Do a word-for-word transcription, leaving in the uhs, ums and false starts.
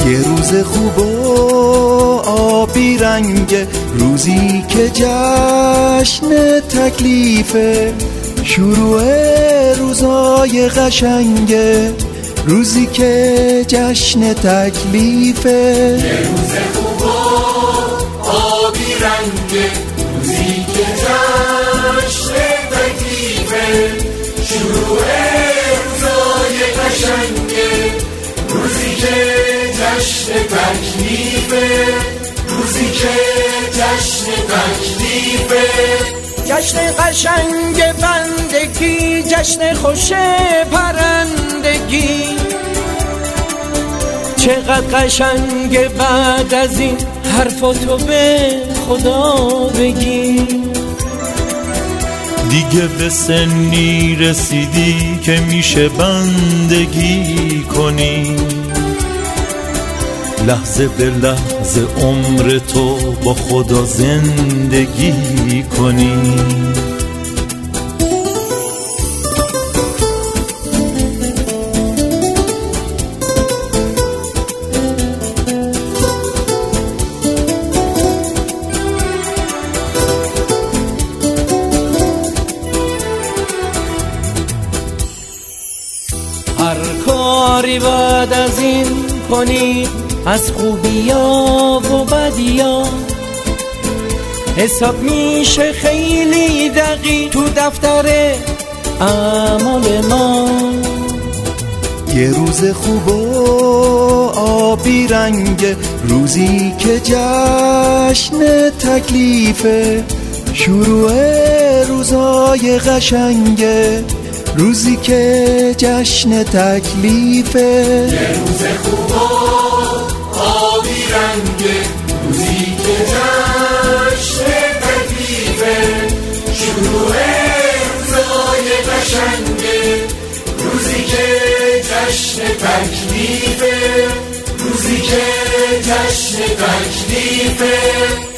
یه روز خوب و آبی رنگه، روزی که جشن تکلیفه، شروع روزای قشنگه، روزی که جشن تکلیفه. یه روز خوب و آبی رنگه، روزی که جشن تکلیفه، شروع روزای قشنگه، روزی که جشن تکلیفه، روزی که جشن تکلیفه. جشن قشنگ بندگی، جشن خوش پرندگی، چقدر قشنگ بعد از این حرفاتو به خدا بگی. دیگه به سنی رسیدی که میشه بندگی کنی، لحظه به لحظه عمر تو با خدا زندگی کنی. هر کاری بعد از این کنی، از خوبیا و بدیا، حساب میشه خیلی دقیق تو دفتر اعمال ما. یه روز خوب و آبی رنگه، روزی که جشن تکلیفه، شروع روزای قشنگه، روزی که جشن تکلیفه. یه روز خوب و آبی رنگه، روزی که جشن تکلیفه، شروع روزای قشنگه، روزی که جشن تکلیفه، روزی که جشن تکلیفه.